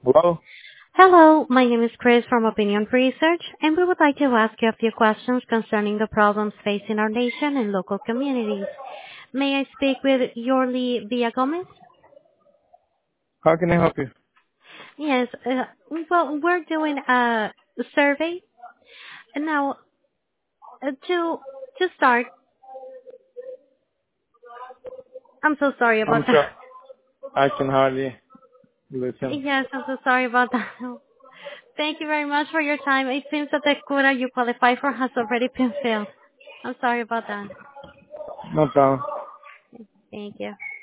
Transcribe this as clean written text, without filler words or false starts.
Hello? Hello, my name is Chris from Opinion Research, and we would like to ask you a few questions concerning the problems facing our nation and local communities. May I speak with Yorli Villagomez? How can I help you? Yes, well, we're doing a survey. Now, to start, I'm so sorry I'm about that. sorry. I can hardly listen. Yes, I'm so sorry about that. Thank you very much for your time. It seems that the quota you qualify for has already been filled. I'm sorry about that. No problem. Thank you.